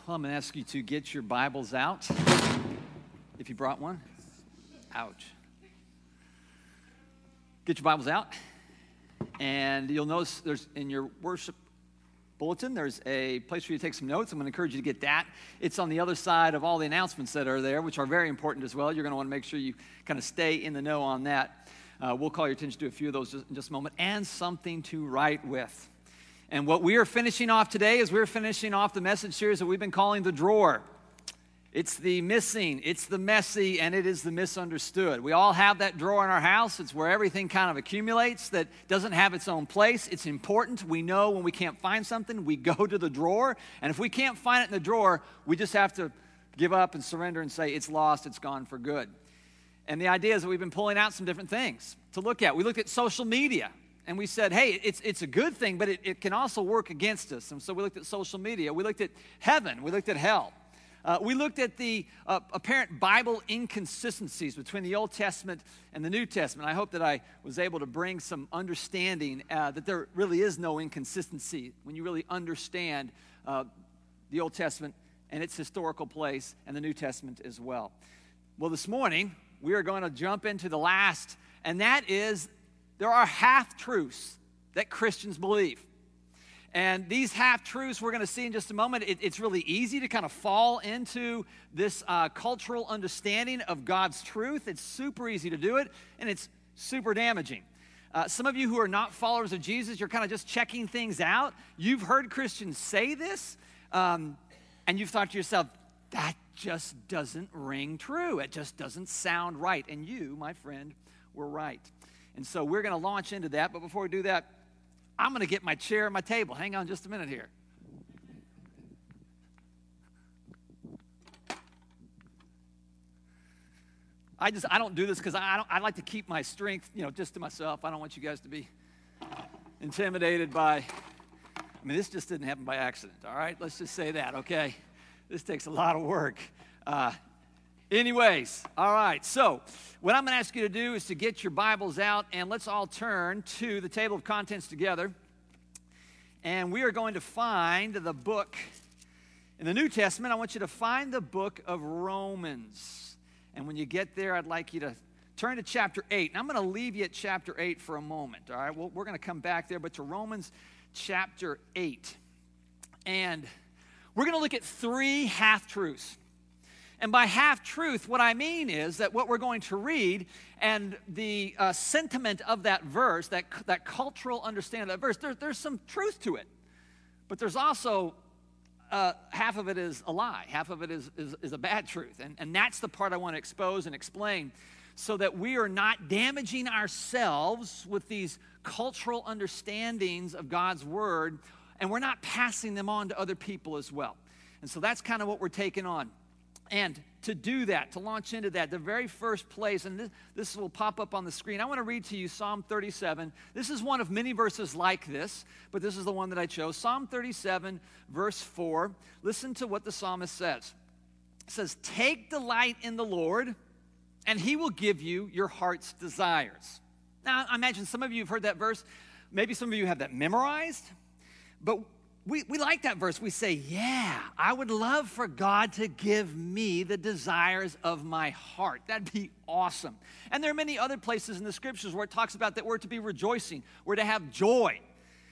Well, I'm going to ask you to get your Bibles out, if you brought one. Ouch. Get your Bibles out, and you'll notice there's in your worship bulletin, there's a place for you to take some notes. I'm going to encourage you to get that. It's on the other side of all the announcements that are there, which are very important as well. You're going to want to make sure you kind of stay in the know on that. We'll call your attention to a few of those in just a moment, and something to write with. And what we are finishing off today is we're finishing off the message series that we've been calling The Drawer. It's the missing, it's the messy, and it is the misunderstood. We all have that drawer in our house. It's where everything kind of accumulates that doesn't have its own place. It's important. We know when we can't find something, we go to the drawer. And if we can't find it in the drawer, we just have to give up and surrender and say, it's lost, it's gone for good. And the idea is that we've been pulling out some different things to look at. We looked at social media. And we said, hey, it's a good thing, but it can also work against us. And so we looked at social media. We looked at heaven. We looked at hell. We looked at the apparent Bible inconsistencies between the Old Testament and the New Testament. I hope that I was able to bring some understanding that there really is no inconsistency when you really understand the Old Testament and its historical place and the New Testament as well. Well, this morning, we are going to jump into the last, and that is there are half-truths that Christians believe. And these half-truths we're going to see in just a moment. It's really easy to kind of fall into this cultural understanding of God's truth. It's super easy to do it, and it's super damaging. Some of you who are not followers of Jesus, you're kind of just checking things out. You've heard Christians say this, and you've thought to yourself, that just doesn't ring true. It just doesn't sound right. And you, my friend, were right. And so we're going to launch into that. But before we do that, I'm going to get my chair and my table. Hang on just a minute here. I don't do this because I like to keep my strength, just to myself. I don't want you guys to be intimidated by, this just didn't happen by accident, all right? Let's just say that, okay? This takes a lot of work. Anyways, all right, so what I'm going to ask you to do is to get your Bibles out, and let's all turn to the table of contents together. And we are going to find the book in the New Testament. I want you to find the book of Romans. And when you get there, I'd like you to turn to chapter 8. And I'm going to leave you at chapter 8 for a moment, all right? We're going to come back there, but to Romans chapter 8. And we're going to look at three half-truths. And by half-truth, what I mean is that what we're going to read and the sentiment of that verse, that cultural understanding of that verse, there's some truth to it. But there's also half of it is a lie. Half of it is a bad truth. And that's the part I want to expose and explain so that we are not damaging ourselves with these cultural understandings of God's Word, and we're not passing them on to other people as well. And so that's kind of what we're taking on. And to do that, to launch into that, the very first place, and this will pop up on the screen, I want to read to you Psalm 37. This is one of many verses like this, but this is the one that I chose. Psalm 37, verse 4. Listen to what the psalmist says. It says, "Take delight in the Lord, and He will give you your heart's desires." Now, I imagine some of you have heard that verse. Maybe some of you have that memorized, but we like that verse. We say, yeah, I would love for God to give me the desires of my heart. That'd be awesome. And there are many other places in the scriptures where it talks about that we're to be rejoicing, we're to have joy.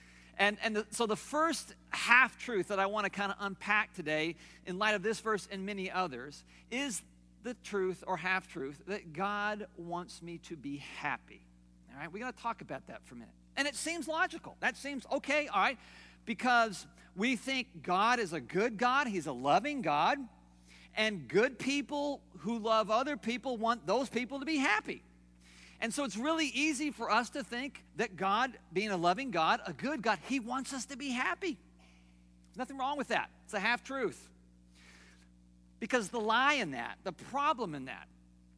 So the first half-truth that I want to kind of unpack today in light of this verse and many others is the truth or half-truth that God wants me to be happy. All right, we're going to talk about that for a minute. And it seems logical. That seems okay, all right. Because we think God is a good God, He's a loving God, and good people who love other people want those people to be happy. And so it's really easy for us to think that God, being a loving God, a good God, He wants us to be happy. There's nothing wrong with that. It's a half-truth. Because the lie in that, the problem in that,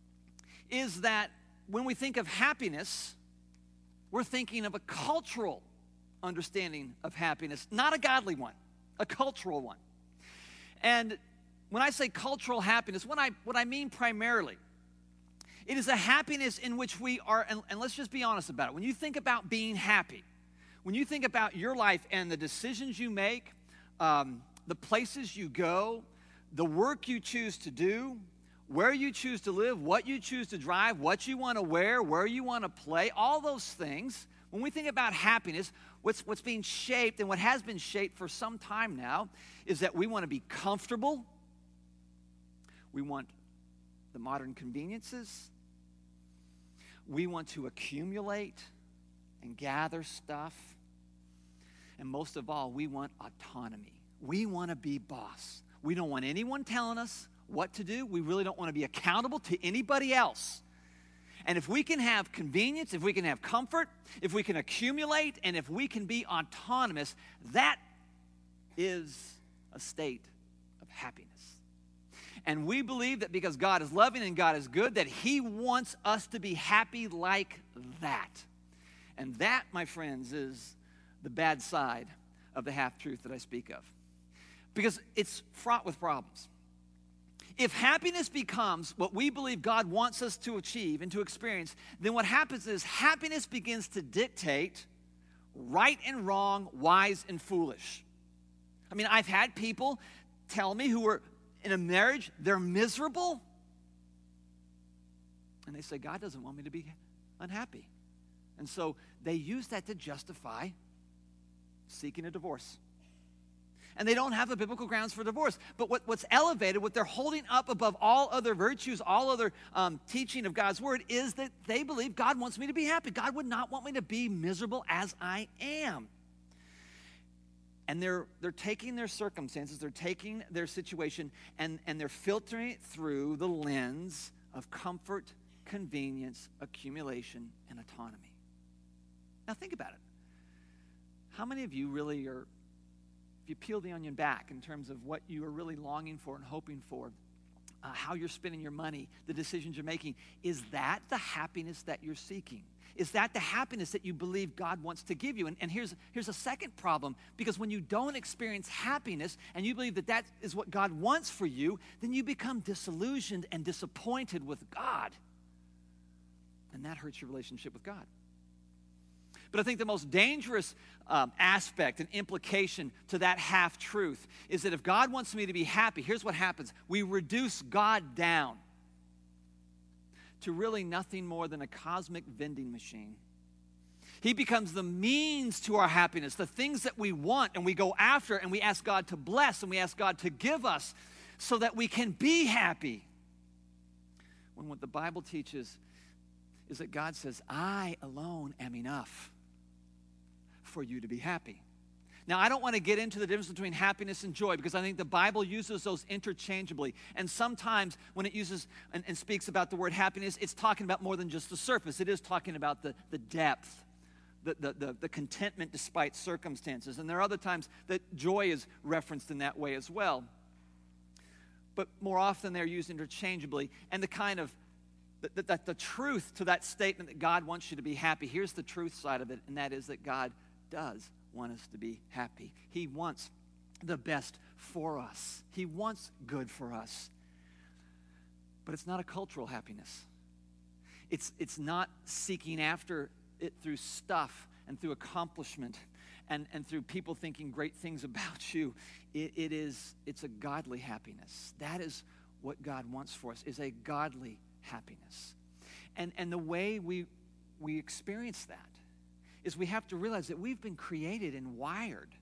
is that when we think of happiness, we're thinking of a cultural understanding of happiness, not a godly one, a cultural one. And when I say cultural happiness, what I mean primarily, it is a happiness in which we are, and let's just be honest about it. When you think about being happy, when you think about your life and the decisions you make, the places you go, the work you choose to do, where you choose to live, what you choose to drive, what you want to wear, where you want to play, all those things. When we think about happiness, what's being shaped and what has been shaped for some time now is that we want to be comfortable. We want the modern conveniences. We want to accumulate and gather stuff. And most of all, we want autonomy. We want to be boss. We don't want anyone telling us what to do. We really don't want to be accountable to anybody else. And if we can have convenience, if we can have comfort, if we can accumulate, and if we can be autonomous, that is a state of happiness. And we believe that because God is loving and God is good, that He wants us to be happy like that. And that, my friends, is the bad side of the half-truth that I speak of. Because it's fraught with problems. If happiness becomes what we believe God wants us to achieve and to experience, then what happens is happiness begins to dictate right and wrong, wise and foolish. I mean, I've had people tell me who are in a marriage, they're miserable. And they say, God doesn't want me to be unhappy. And so they use that to justify seeking a divorce. And they don't have a biblical grounds for divorce. But what's elevated, what they're holding up above all other virtues, all other teaching of God's word, is that they believe God wants me to be happy. God would not want me to be miserable as I am. And they're taking their circumstances, they're taking their situation, and they're filtering it through the lens of comfort, convenience, accumulation, and autonomy. Now think about it. How many of you really are, if you peel the onion back in terms of what you are really longing for and hoping for, how you're spending your money, the decisions you're making, is that the happiness that you're seeking? Is that the happiness that you believe God wants to give you? And here's a second problem, because when you don't experience happiness and you believe that that is what God wants for you, then you become disillusioned and disappointed with God. And that hurts your relationship with God. But I think the most dangerous aspect and implication to that half-truth is that if God wants me to be happy, here's what happens. We reduce God down to really nothing more than a cosmic vending machine. He becomes the means to our happiness, the things that we want and we go after and we ask God to bless and we ask God to give us so that we can be happy. When what the Bible teaches is that God says, I alone am enough for you to be happy. Now, I don't want to get into the difference between happiness and joy because I think the Bible uses those interchangeably. And sometimes when it uses and speaks about the word happiness, it's talking about more than just the surface. It is talking about the depth, the contentment despite circumstances. And there are other times that joy is referenced in that way as well. But more often they're used interchangeably. And the kind of the truth to that statement that God wants you to be happy, here's the truth side of it, and that is that God does want us to be happy. He wants the best for us. He wants good for us. But it's not a cultural happiness. It's not seeking after it through stuff and through accomplishment and through people thinking great things about you. It's a godly happiness. That is what God wants for us, is a godly happiness. And the way we experience that is we have to realize that we've been created and wired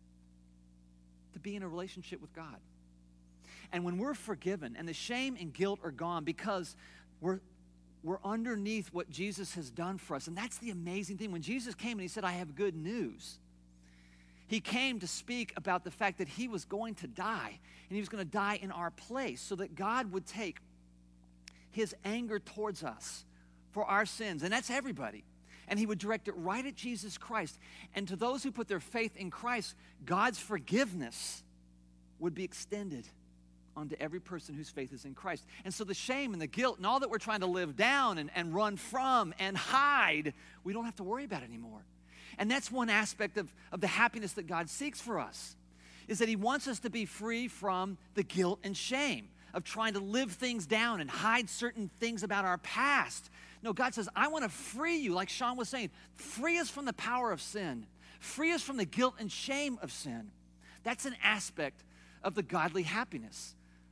to be in a relationship with God. And when we're forgiven and the shame and guilt are gone because we're underneath what Jesus has done for us. And that's the amazing thing. When Jesus came and he said, I have good news, he came to speak about the fact that he was going to die, and he was going to die in our place so that God would take his anger towards us for our sins, and that's everybody. And he would direct it right at Jesus Christ. And to those who put their faith in Christ, God's forgiveness would be extended onto every person whose faith is in Christ. And so the shame and the guilt and all that we're trying to live down and run from and hide, we don't have to worry about anymore. And that's one aspect of the happiness that God seeks for us, is that he wants us to be free from the guilt and shame of trying to live things down and hide certain things about our past. No, God says, I want to free you, like Sean was saying, free us from the power of sin, free us from the guilt and shame of sin. That's an aspect of the godly happiness.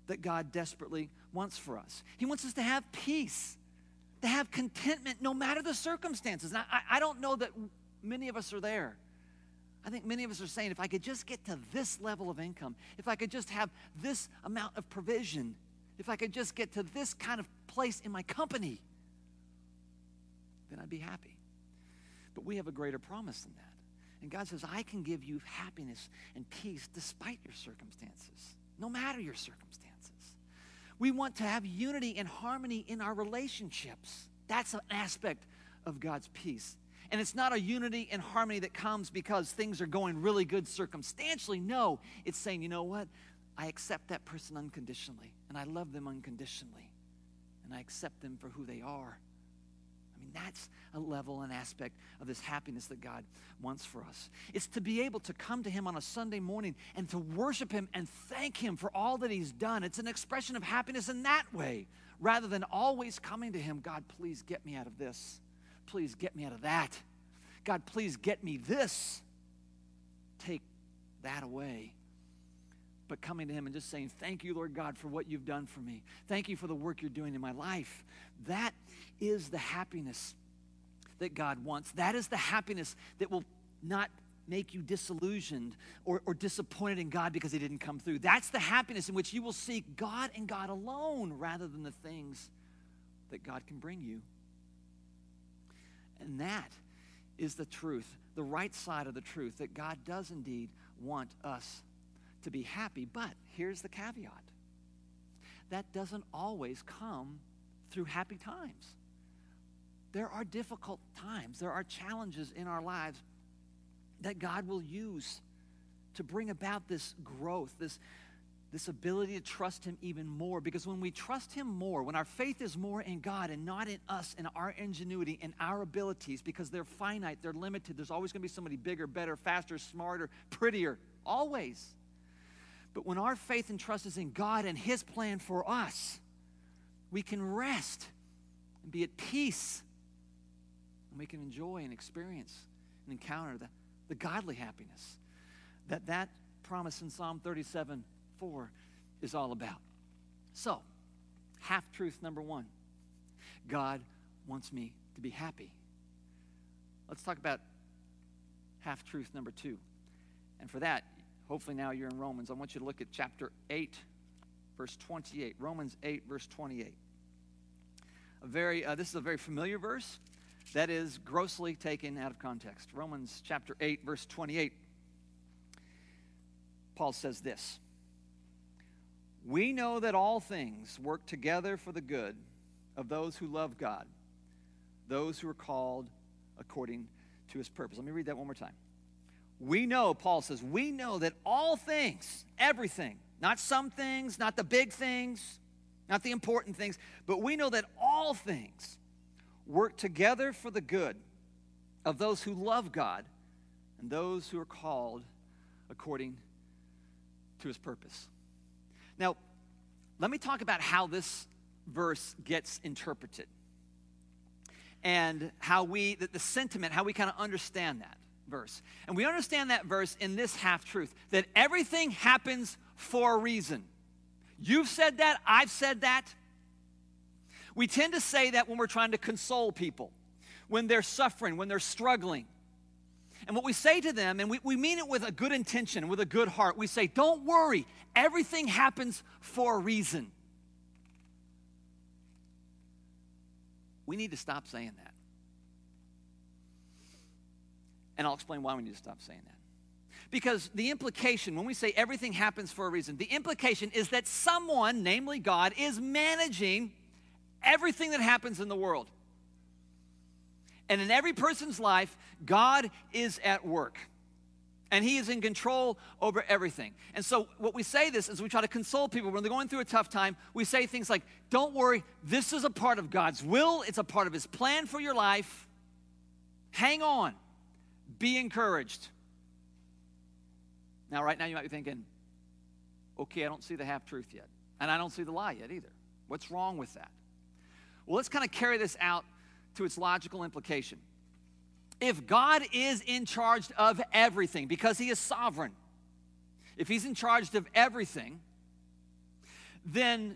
that God desperately wants for us. He wants us to have peace, to have contentment no matter the circumstances. Now, I don't know that many of us are there. I think many of us are saying, if I could just get to this level of income, if I could just have this amount of provision, if I could just get to this kind of place in my company, then I'd be happy. But we have a greater promise than that. And God says, I can give you happiness and peace despite your circumstances, no matter your circumstances. We want to have unity and harmony in our relationships. That's an aspect of God's peace. And it's not a unity and harmony that comes because things are going really good circumstantially. No, it's saying, you know what? I accept that person unconditionally, and I love them unconditionally, and I accept them for who they are. I mean, that's a level and aspect of this happiness that God wants for us. It's to be able to come to him on a Sunday morning and to worship him and thank him for all that he's done. It's an expression of happiness in that way, rather than always coming to him, God, please get me out of this. Please get me out of that. God, please get me this. Take that away. But coming to him and just saying, thank you, Lord God, for what you've done for me. Thank you for the work you're doing in my life. That is the happiness that God wants. That is the happiness that will not make you disillusioned or disappointed in God because he didn't come through. That's the happiness in which you will seek God and God alone rather than the things that God can bring you. And that is the truth, the right side of the truth, that God does indeed want us to be happy. But here's the caveat. That doesn't always come through happy times. There are difficult times. There are challenges in our lives that God will use to bring about this growth, this ability to trust him even more. Because when we trust him more, when our faith is more in God and not in us and our ingenuity and our abilities, because they're finite, they're limited, there's always going to be somebody bigger, better, faster, smarter, prettier, always. But when our faith and trust is in God and his plan for us, we can rest and be at peace. And we can enjoy and experience and encounter the godly happiness that promise in Psalm 37:4 is all about. So, half-truth number one, God wants me to be happy. Let's talk about half-truth number two. And for that, hopefully now you're in Romans. I want you to look at chapter 8, verse 28. Romans 8, verse 28. This is a very familiar verse that is grossly taken out of context. Romans chapter 8, verse 28. Paul says this: we know that all things work together for the good of those who love God, those who are called according to his purpose. Let me read that one more time. We know, Paul says, we know that all things, everything, not some things, not the big things, not the important things, but we know that all things work together for the good of those who love God and those who are called according to his purpose. Now, let me talk about how this verse gets interpreted and how the sentiment, how we kind of understand that verse. And we understand that verse in this half-truth, that everything happens for a reason. You've said that, I've said that. We tend to say that when we're trying to console people, when they're suffering, when they're struggling. And what we say to them, and we mean it with a good intention, with a good heart, we say, don't worry, everything happens for a reason. We need to stop saying that. And I'll explain why we need to stop saying that. Because the implication, when we say everything happens for a reason, the implication is that someone, namely God, is managing everything that happens in the world. And in every person's life, God is at work. And he is in control over everything. And so what we say this is we try to console people when they're going through a tough time. We say things like, don't worry, this is a part of God's will. It's a part of his plan for your life. Hang on. Be encouraged. Now, right now you might be thinking, okay, I don't see the half-truth yet. And I don't see the lie yet either. What's wrong with that? Well, let's kind of carry this out to its logical implication. If God is in charge of everything, because he is sovereign, if he's in charge of everything, then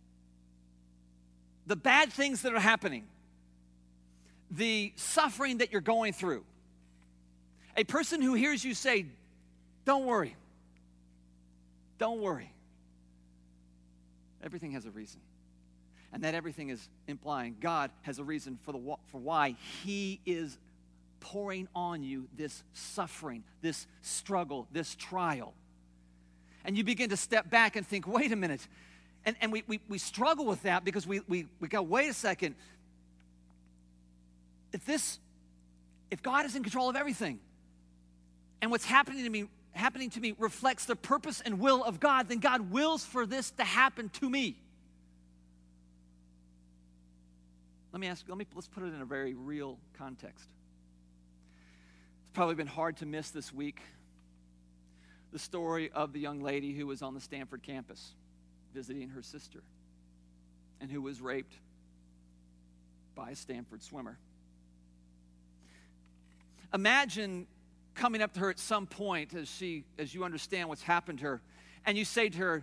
the bad things that are happening, the suffering that you're going through, a person who hears you say, don't worry, don't worry, everything has a reason. And that everything is implying God has a reason for why He is pouring on you this suffering, this struggle, this trial. And you begin to step back and think, wait a minute. And we struggle with that because we go, wait a second. If God is in control of everything, and what's happening to me reflects the purpose and will of God, then God wills for this to happen to me. Let's put it in a very real context. It's probably been hard to miss this week the story of the young lady who was on the Stanford campus visiting her sister and who was raped by a Stanford swimmer. Imagine coming up to her at some point as you understand what's happened to her, and you say to her,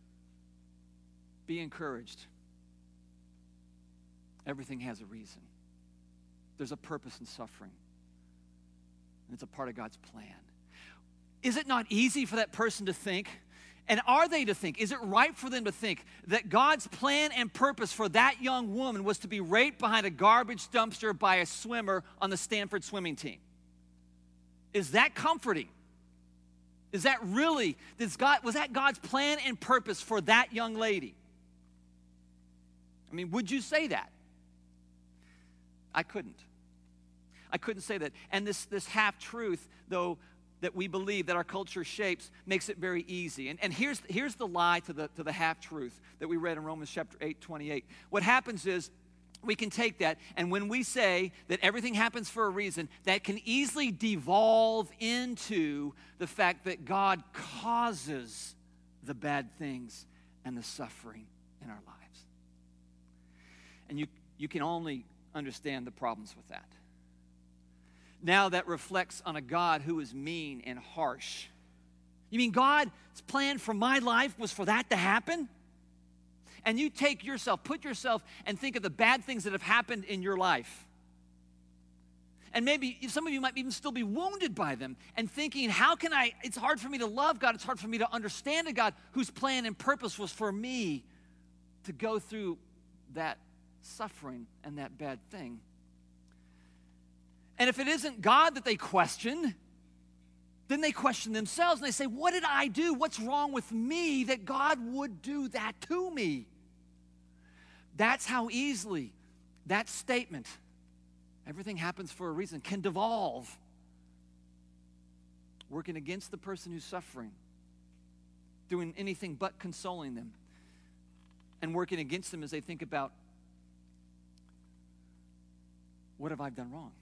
be encouraged. Everything has a reason. There's a purpose in suffering. And it's a part of God's plan. Is it not easy for that person to think, and are they to think, is it right for them to think that God's plan and purpose for that young woman was to be raped behind a garbage dumpster by a swimmer on the Stanford swimming team? Is that comforting? Is that really, was that God's plan and purpose for that young lady? I mean, would you say that? I couldn't say that. And this half-truth, though, that we believe that our culture shapes, makes it very easy. And here's the lie to the half-truth that we read in Romans chapter 8:28. What happens is we can take that, and when we say that everything happens for a reason, that can easily devolve into the fact that God causes the bad things and the suffering in our lives. And you can only understand the problems with that. Now that reflects on a God who is mean and harsh. You mean God's plan for my life was for that to happen? And you put yourself and think of the bad things that have happened in your life. And maybe some of you might even still be wounded by them and thinking, it's hard for me to love God, it's hard for me to understand a God whose plan and purpose was for me to go through that suffering and that bad thing. And if it isn't God that they question, then they question themselves and they say, what did I do? What's wrong with me that God would do that to me? That's how easily that statement, everything happens for a reason, can devolve, working against the person who's suffering, doing anything but consoling them, and working against them as they think about, what have I done wrong?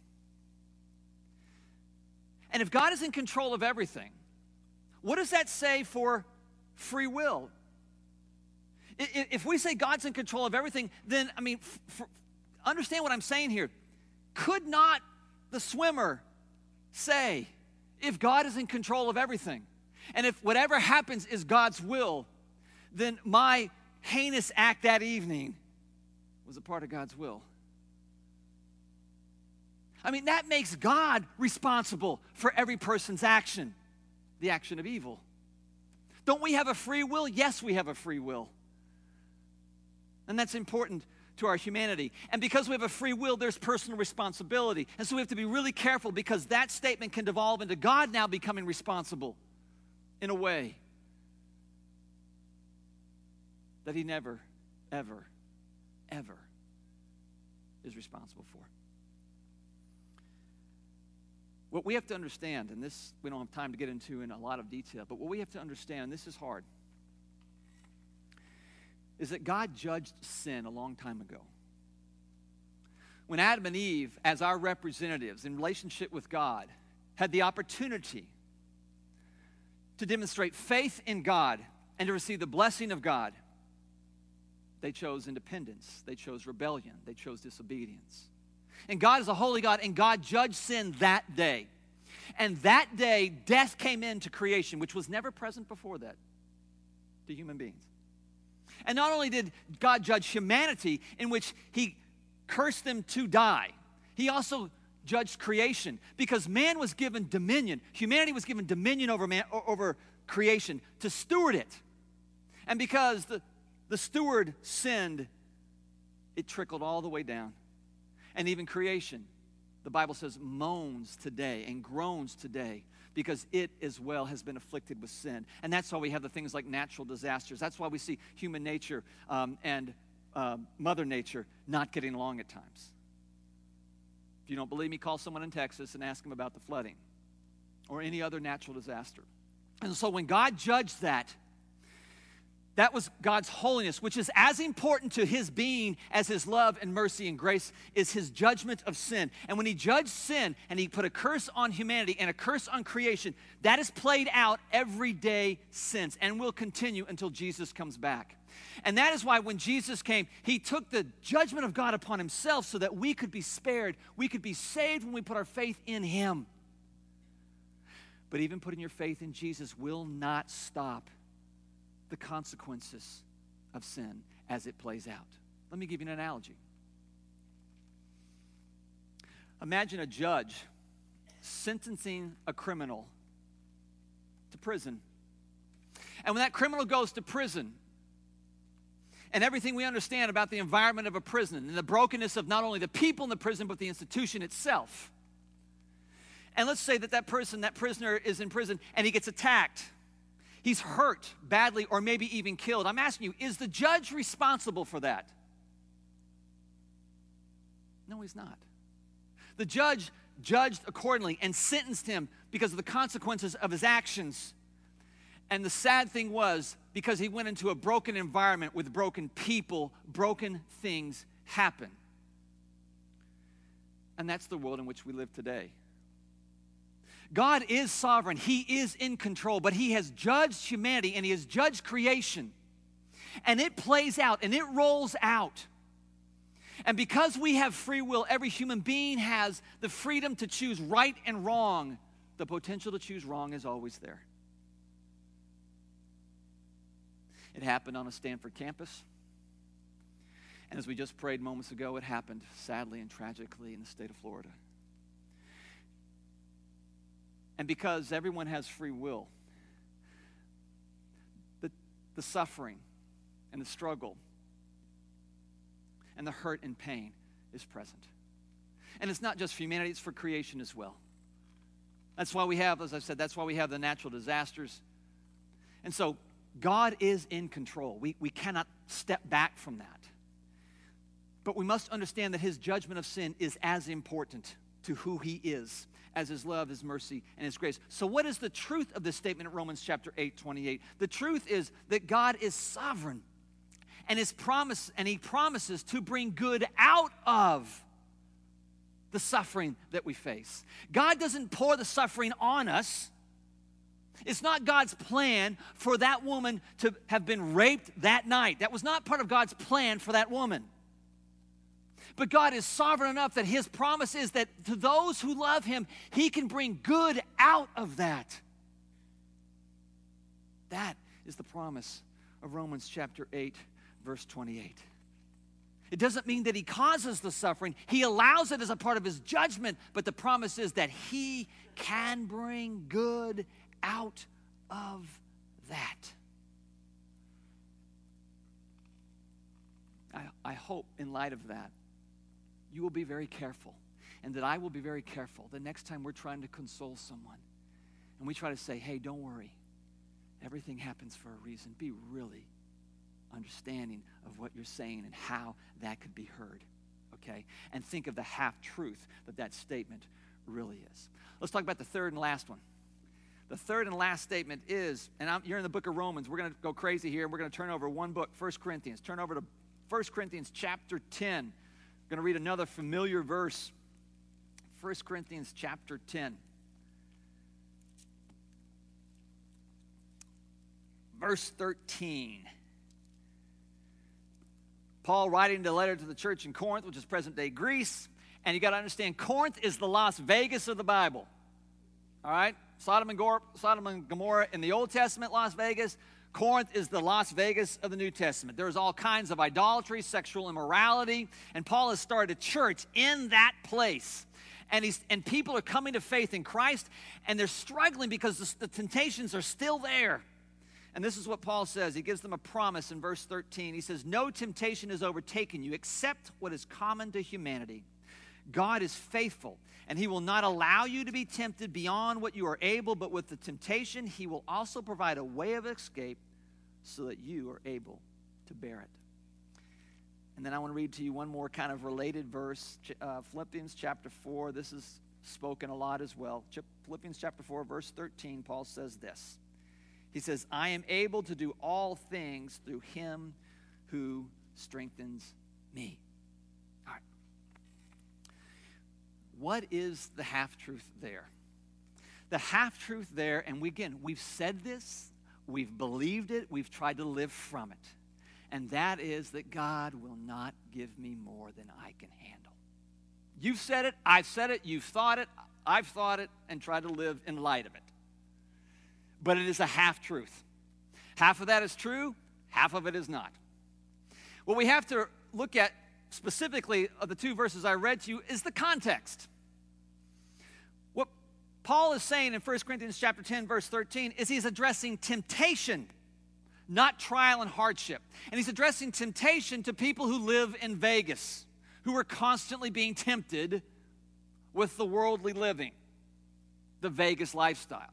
And if God is in control of everything, what does that say for free will? If we say God's in control of everything, then, understand what I'm saying here. Could not the swimmer say, if God is in control of everything, and if whatever happens is God's will, then my heinous act that evening was a part of God's will? That makes God responsible for every person's action, the action of evil. Don't we have a free will? Yes, we have a free will. And that's important to our humanity. And because we have a free will, there's personal responsibility. And so we have to be really careful because that statement can devolve into God now becoming responsible in a way that He never, ever, ever is responsible for. What we have to understand, and this we don't have time to get into in a lot of detail, but what we have to understand, and this is hard, is that God judged sin a long time ago. When Adam and Eve, as our representatives in relationship with God, had the opportunity to demonstrate faith in God and to receive the blessing of God, they chose independence, they chose rebellion, they chose disobedience. And God is a holy God, and God judged sin that day. And that day, death came into creation, which was never present before that to human beings. And not only did God judge humanity, in which he cursed them to die, he also judged creation, because man was given dominion. Humanity was given dominion over creation, to steward it. And because the steward sinned, it trickled all the way down. And even creation, the Bible says, moans today and groans today, because it as well has been afflicted with sin. And that's why we have the things like natural disasters. That's why we see human nature and Mother Nature not getting along at times. If you don't believe me, call someone in Texas and ask them about the flooding or any other natural disaster. And so when God judged that was God's holiness, which is as important to his being as his love and mercy and grace is his judgment of sin. And when he judged sin and he put a curse on humanity and a curse on creation, that is played out every day since and will continue until Jesus comes back. And that is why when Jesus came, he took the judgment of God upon himself so that we could be spared. We could be saved when we put our faith in him. But even putting your faith in Jesus will not stop the consequences of sin as it plays out. Let me give you an analogy. Imagine a judge sentencing a criminal to prison. And when that criminal goes to prison, and everything we understand about the environment of a prison and the brokenness of not only the people in the prison, but the institution itself. And let's say that prisoner is in prison and he gets attacked. He's hurt badly or maybe even killed. I'm asking you, is the judge responsible for that? No, he's not. The judge judged accordingly and sentenced him because of the consequences of his actions. And the sad thing was, because he went into a broken environment with broken people, broken things happen. And that's the world in which we live today. God is sovereign. He is in control, but he has judged humanity and he has judged creation. And it plays out and it rolls out. And because we have free will, every human being has the freedom to choose right and wrong. The potential to choose wrong is always there. It happened on a Stanford campus. And as we just prayed moments ago, it happened sadly and tragically in the state of Florida. And because everyone has free will, the suffering and the struggle and the hurt and pain is present. And it's not just for humanity, it's for creation as well. That's why we have, as I said, that's why we have the natural disasters. And so God is in control. We cannot step back from that. But we must understand that his judgment of sin is as important to who he is as his love, his mercy, and his grace. So what is the truth of this statement in Romans chapter 8:28? The truth is that God is sovereign and he promises to bring good out of the suffering that we face. God doesn't pour the suffering on us. It's not God's plan for that woman to have been raped that night. That was not part of God's plan for that woman. But God is sovereign enough that his promise is that to those who love him, he can bring good out of that. That is the promise of Romans chapter 8, verse 28. It doesn't mean that he causes the suffering. He allows it as a part of his judgment, but the promise is that he can bring good out of that. I hope in light of that, you will be very careful, and that I will be very careful the next time we're trying to console someone and we try to say, hey, don't worry, everything happens for a reason. Be really understanding of what you're saying and how that could be heard, okay? And think of the half-truth that statement really is. Let's talk about the third and last one. The third and last statement is, and you're in the book of Romans. We're going to go crazy here. We're going to turn over one book, 1 Corinthians. Turn over to 1 Corinthians chapter 10. I'm going to read another familiar verse. 1 Corinthians chapter 10. Verse 13. Paul writing the letter to the church in Corinth, which is present-day Greece. And you got to understand, Corinth is the Las Vegas of the Bible. All right? Sodom and Gomorrah in the Old Testament, Las Vegas. Corinth is the Las Vegas of the New Testament. There's all kinds of idolatry, sexual immorality, and Paul has started a church in that place. And people are coming to faith in Christ, and they're struggling because the temptations are still there. And this is what Paul says. He gives them a promise in verse 13. He says, "No temptation has overtaken you except what is common to humanity. God is faithful, and he will not allow you to be tempted beyond what you are able, but with the temptation, he will also provide a way of escape so that you are able to bear it." And then I want to read to you one more kind of related verse, Philippians chapter 4. This is spoken a lot as well. Philippians chapter 4, verse 13, Paul says this. He says, "I am able to do all things through him who strengthens me." All right. What is the half-truth there? The half-truth there, and we've said this, we've believed it, we've tried to live from it. And that is that God will not give me more than I can handle. You've said it, I've said it, you've thought it, I've thought it, and tried to live in light of it. But it is a half-truth. Half of that is true, half of it is not. What we have to look at specifically of the two verses I read to you is the context. What Paul is saying in 1 Corinthians chapter 10, verse 13, is he's addressing temptation, not trial and hardship. And he's addressing temptation to people who live in Vegas, who are constantly being tempted with the worldly living, the Vegas lifestyle.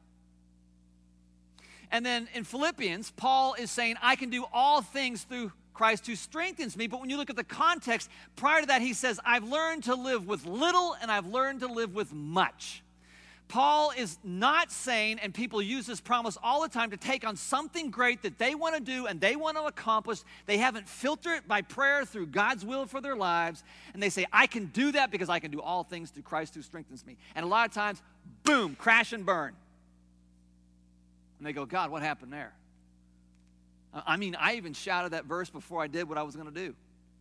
And then in Philippians, Paul is saying, I can do all things through Christ who strengthens me. But when you look at the context, prior to that, he says, I've learned to live with little and I've learned to live with much. Paul is not saying, and people use this promise all the time, to take on something great that they want to do and they want to accomplish. They haven't filtered it by prayer through God's will for their lives. And they say, I can do that because I can do all things through Christ who strengthens me. And a lot of times, boom, crash and burn. And they go, God, what happened there? I mean, I even shouted that verse before I did what I was going to do.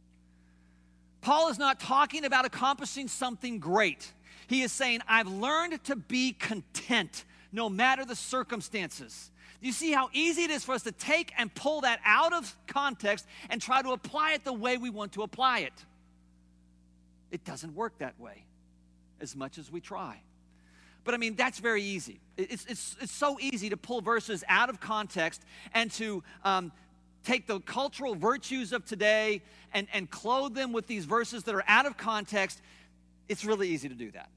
Paul is not talking about accomplishing something great. He is saying, I've learned to be content no matter the circumstances. You see how easy it is for us to take and pull that out of context and try to apply it the way we want to apply it. It doesn't work that way as much as we try. But I mean, that's very easy. It's so easy to pull verses out of context and to take the cultural virtues of today and clothe them with these verses that are out of context. It's really easy to do that.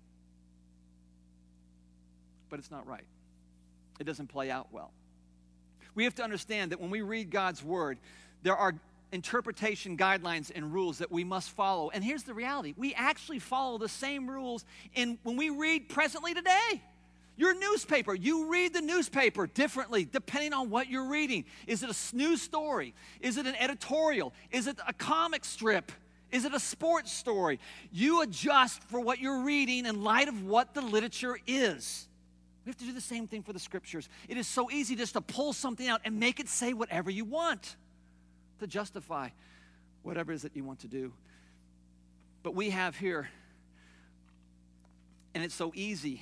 But it's not right. It doesn't play out well. We have to understand that when we read God's word, there are interpretation guidelines and rules that we must follow. And here's the reality. We actually follow the same rules when we read presently today. Your newspaper, you read the newspaper differently depending on what you're reading. Is it a news story? Is it an editorial? Is it a comic strip? Is it a sports story? You adjust for what you're reading in light of what the literature is. We have to do the same thing for the scriptures. It is so easy just to pull something out and make it say whatever you want, to justify whatever it is that you want to do. But we have here, and it's so easy.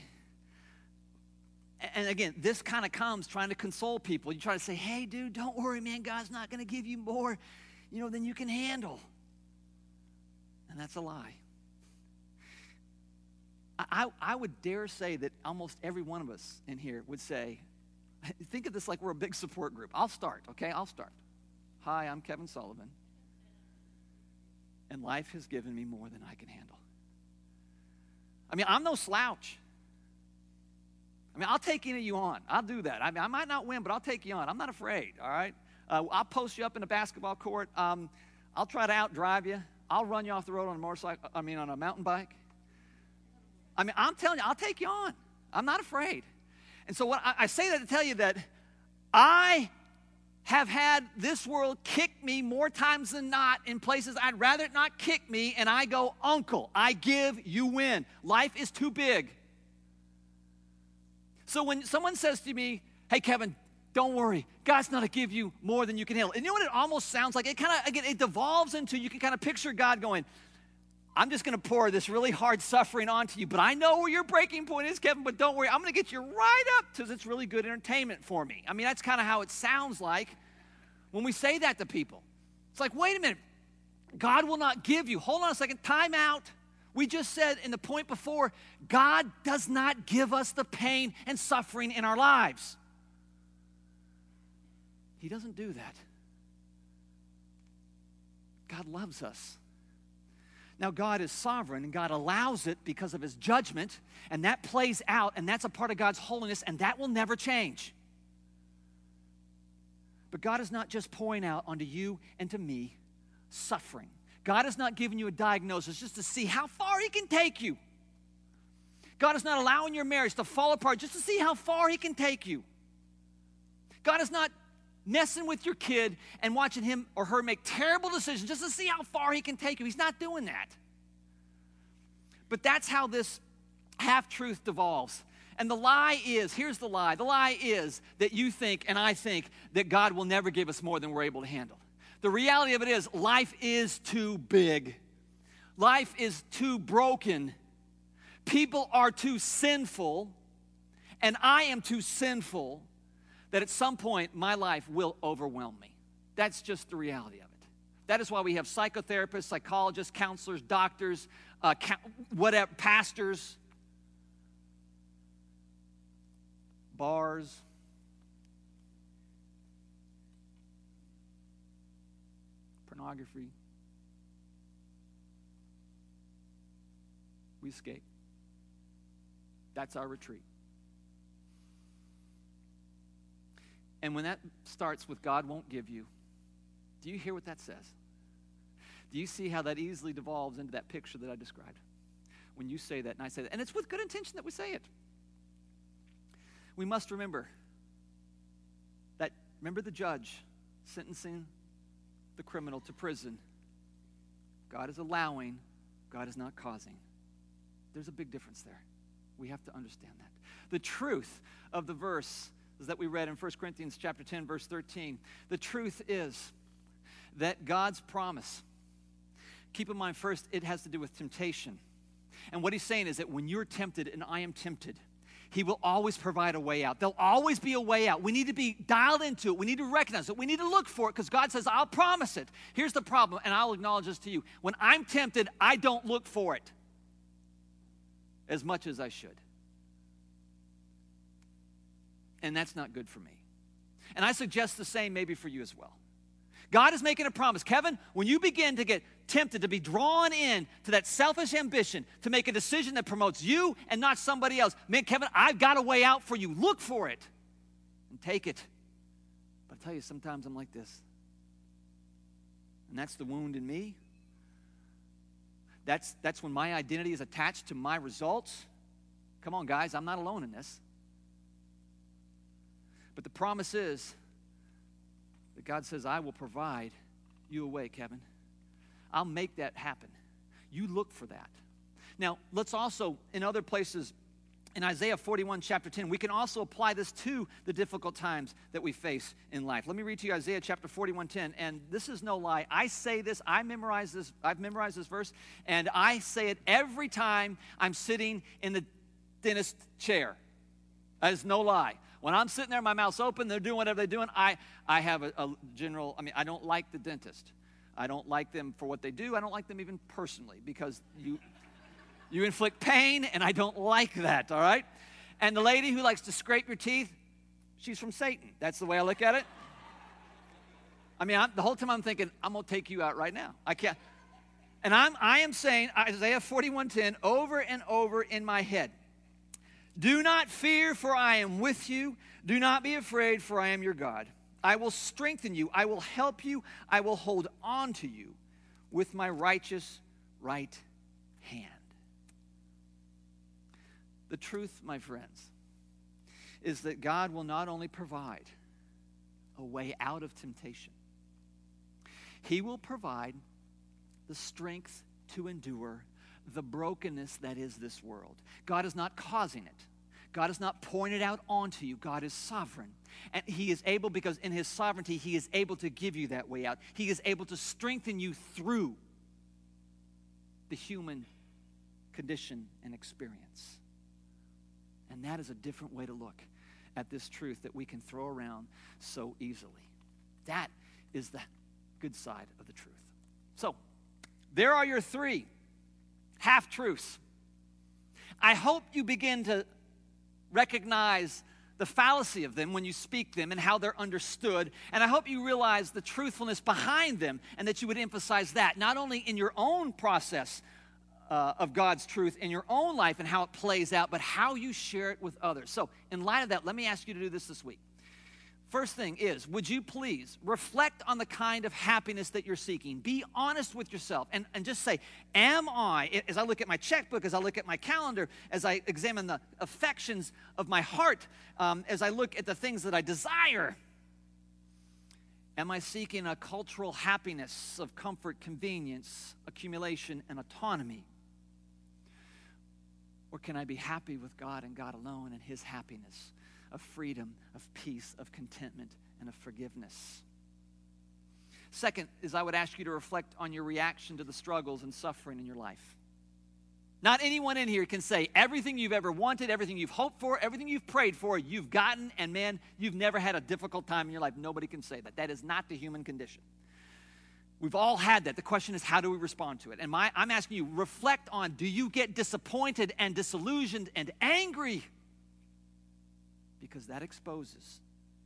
And again, this kind of comes trying to console people. You try to say, hey, dude, don't worry, man. God's not going to give you more, than you can handle. And that's a lie. I would dare say that almost every one of us in here would say, think of this like we're a big support group. I'll start, okay? I'll start. Hi, I'm Kevin Sullivan, and life has given me more than I can handle. I mean, I'm no slouch. I mean, I'll take any of you on. I'll do that. I mean, I might not win, but I'll take you on. I'm not afraid, all right? I'll post you up in a basketball court. I'll try to outdrive you. I'll run you off the road on a motorcycle, on a mountain bike. I mean, I'm telling you, I'll take you on. I'm not afraid. And so what I say that to tell you that I have had this world kick me more times than not in places I'd rather it not kick me, and I go, uncle, I give, you win. Life is too big. So when someone says to me, hey, Kevin, don't worry, God's not to give you more than you can handle. And you know what it almost sounds like? It devolves into, you can kind of picture God going, I'm just going to pour this really hard suffering onto you, but I know where your breaking point is, Kevin, but don't worry, I'm going to get you right up because it's really good entertainment for me. I mean, that's kind of how it sounds like when we say that to people. It's like, wait a minute. God will not give you. Hold on a second. Time out. We just said in the point before, God does not give us the pain and suffering in our lives. He doesn't do that. God loves us. Now, God is sovereign, and God allows it because of his judgment, and that plays out, and that's a part of God's holiness, and that will never change. But God is not just pouring out onto you and to me suffering. God is not giving you a diagnosis just to see how far he can take you. God is not allowing your marriage to fall apart just to see how far he can take you. God is not messing with your kid and watching him or her make terrible decisions just to see how far he can take you. He's not doing that. But that's how this half-truth devolves. And the lie is, here's the lie. The lie is that you think and I think that God will never give us more than we're able to handle. The reality of it is life is too big. Life is too broken. People are too sinful, and I am too sinful that at some point my life will overwhelm me. That's just the reality of it. That is why we have psychotherapists, psychologists, counselors, doctors, whatever, pastors, bars. Pornography. We escape. That's our retreat. And when that starts with God won't give you, do you hear what that says? Do you see how that easily devolves into that picture that I described? When you say that and I say that, and it's with good intention that we say it. We must remember the judge sentencing the criminal to prison. God is allowing, God is not causing. There's a big difference there. We have to understand that. The truth of the verse is that we read in 1 Corinthians chapter 10, verse 13. The truth is that God's promise, keep in mind first, it has to do with temptation. And what he's saying is that when you're tempted and I am tempted, he will always provide a way out. There'll always be a way out. We need to be dialed into it. We need to recognize it. We need to look for it because God says, I'll promise it. Here's the problem, and I'll acknowledge this to you. When I'm tempted, I don't look for it as much as I should. And that's not good for me. And I suggest the same maybe for you as well. God is making a promise. Kevin, when you begin to get tempted to be drawn in to that selfish ambition to make a decision that promotes you and not somebody else, man, Kevin, I've got a way out for you. Look for it and take it. But I tell you, sometimes I'm like this. And that's the wound in me. That's when my identity is attached to my results. Come on, guys, I'm not alone in this. But the promise is that God says, I will provide you a way, Kevin. I'll make that happen. You look for that. Now, let's also, in other places, in Isaiah 41, chapter 10, we can also apply this to the difficult times that we face in life. Let me read to you Isaiah chapter 41, 10, and this is no lie. I say this, I've memorized this verse, and I say it every time I'm sitting in the dentist chair. That is no lie. When I'm sitting there, my mouth's open, they're doing whatever they're doing, I have a general, I don't like the dentist. I don't like them for what they do. I don't like them even personally because you inflict pain, and I don't like that, all right? And the lady who likes to scrape your teeth, she's from Satan. That's the way I look at it. The whole time I'm thinking, I'm going to take you out right now. I can't. And I am saying Isaiah 41:10 over and over in my head. Do not fear, for I am with you. Do not be afraid, for I am your God. I will strengthen you. I will help you. I will hold on to you with my righteous right hand. The truth, my friends, is that God will not only provide a way out of temptation, he will provide the strength to endure the brokenness that is this world. God is not causing it. God is not pouring it out onto you. God is sovereign. And he is able, because in his sovereignty, he is able to give you that way out. He is able to strengthen you through the human condition and experience. And that is a different way to look at this truth that we can throw around so easily. That is the good side of the truth. So, there are your 3 half-truths. I hope you begin to recognize the fallacy of them when you speak them and how they're understood. And I hope you realize the truthfulness behind them and that you would emphasize that, not only in your own process of God's truth in your own life and how it plays out, but how you share it with others. So, in light of that, let me ask you to do this week. First thing is, would you please reflect on the kind of happiness that you're seeking? Be honest with yourself and just say, am I, as I look at my checkbook, as I look at my calendar, as I examine the affections of my heart, as I look at the things that I desire, am I seeking a cultural happiness of comfort, convenience, accumulation, and autonomy? Or can I be happy with God and God alone and His happiness of freedom, of peace, of contentment, and of forgiveness? Second is I would ask you to reflect on your reaction to the struggles and suffering in your life. Not anyone in here can say everything you've ever wanted, everything you've hoped for, everything you've prayed for, you've gotten, and man, you've never had a difficult time in your life. Nobody can say that. That is not the human condition. We've all had that. The question is, how do we respond to it? And I'm asking you, reflect on, do you get disappointed and disillusioned and angry? Because that exposes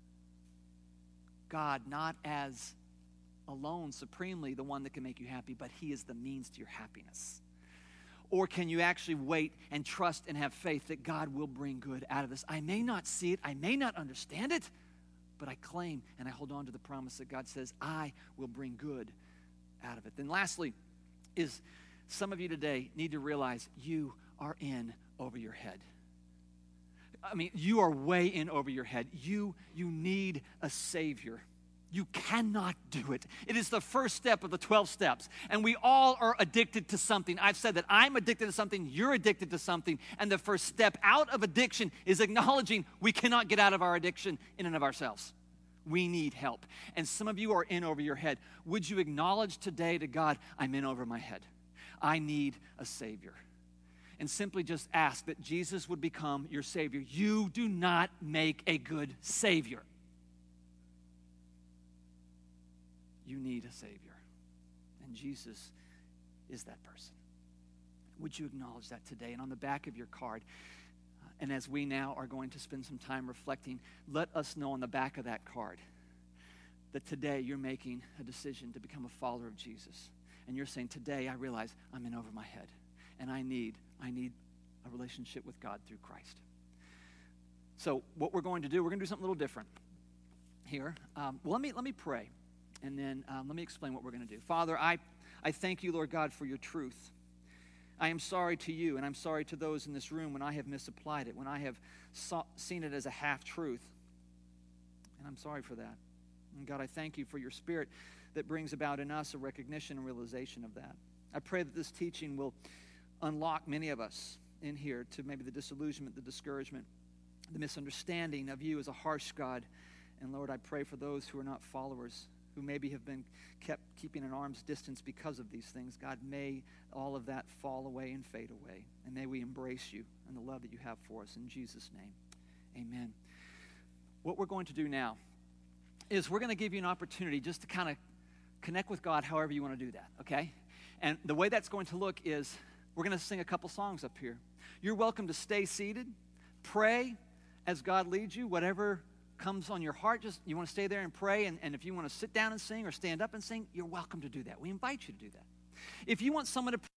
God not as alone, supremely the one that can make you happy, but He is the means to your happiness. Or can you actually wait and trust and have faith that God will bring good out of this? I may not see it, I may not understand it, but I claim and I hold on to the promise that God says, I will bring good out of it. Then lastly is some of you today need to realize you are in over your head. I mean, you are way in over your head. You need a Savior. You cannot do it. It is the first step of the 12 steps. And we all are addicted to something. I've said that I'm addicted to something, you're addicted to something. And the first step out of addiction is acknowledging we cannot get out of our addiction in and of ourselves. We need help. And some of you are in over your head. Would you acknowledge today to God, I'm in over my head. I need a Savior. And simply just ask that Jesus would become your Savior. You do not make a good Savior. You need a Savior. And Jesus is that person. Would you acknowledge that today? And on the back of your card, and as we now are going to spend some time reflecting, let us know on the back of that card that today you're making a decision to become a follower of Jesus. And you're saying, today I realize I'm in over my head. And I need a relationship with God through Christ. So what we're going to do, we're going to do something a little different here. Let me pray, and then let me explain what we're going to do. Father, I thank you, Lord God, for your truth. I am sorry to you, and I'm sorry to those in this room when I have misapplied it, when I have seen it as a half-truth. And I'm sorry for that. And God, I thank you for your Spirit that brings about in us a recognition and realization of that. I pray that this teaching will unlock many of us in here to maybe the disillusionment, the discouragement, the misunderstanding of you as a harsh God. And Lord, I pray for those who are not followers, who maybe have been kept keeping an arm's distance because of these things. God, may all of that fall away and fade away. And may we embrace you and the love that you have for us. In Jesus' name, amen. What we're going to do now is we're going to give you an opportunity just to kind of connect with God however you want to do that, okay? And the way that's going to look is we're going to sing a couple songs up here. You're welcome to stay seated, pray as God leads you, whatever comes on your heart. Just you want to stay there and pray, and if you want to sit down and sing or stand up and sing, you're welcome to do that. We invite you to do that. If you want someone to